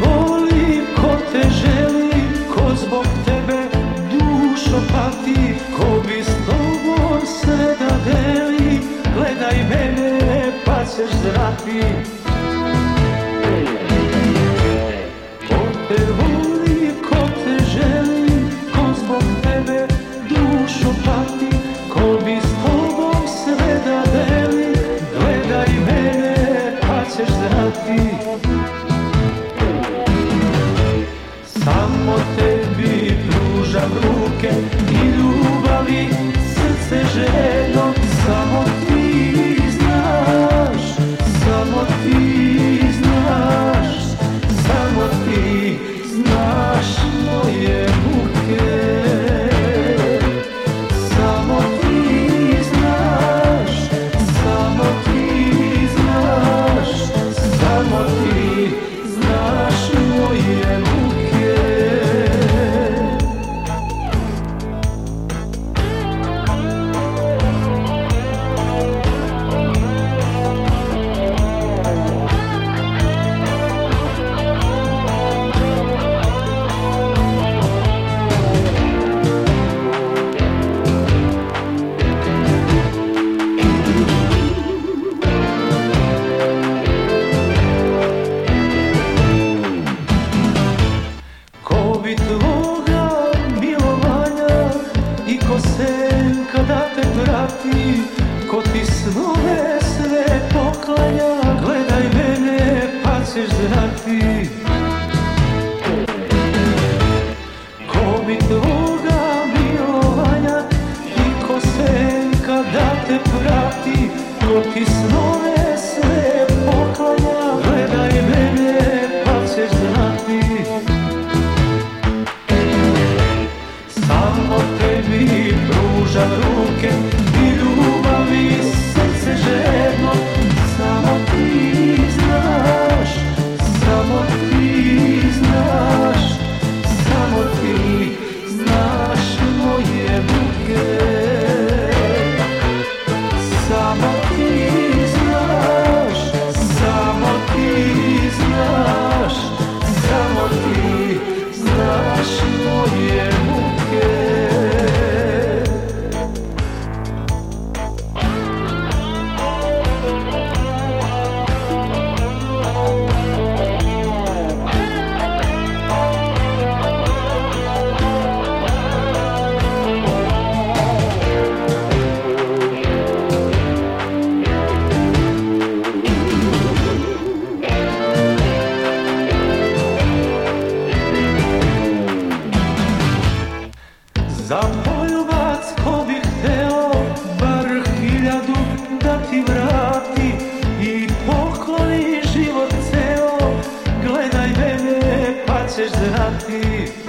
volim, ko te želi, ko zbog tebe dušo pati, ko bi s tobom sve da deli. Gledaj mene pa ćeš znati. Ko te voli, ko te želi, ko zbog tebe dušo pati, ko bi s tobom sve da deli. Gledaj mene pa ćeš znati. Samo tebi pružam ruke i ljubavi srce željno. Samo ti znaš, samo ti znaš, samo ti znaš moje muke. Samo ti znaš, samo ti znaš, samo ti znaš moje muke. Tvoga milovanja i ko senka da te prati, ko ti snove sve poklanja. Gledaj mene pa ćeš znati. Ko bi tvoga milovanja i ko senka da te prati, ko ti snove sve poklanja. Gledaj mene pa ćeš znati. Samo tebi pružam ruke i ljubavi srce žedno. Samo ti znaš, samo ti znaš, samo ti znaš moje muke. Samo ti znaš, samo ti znaš, samo ti znaš moje muke. Za poljubac ko bi hteo bar 1000 da ti vrati i pokloni život ceo. Gledaj mene pa ćeš znati.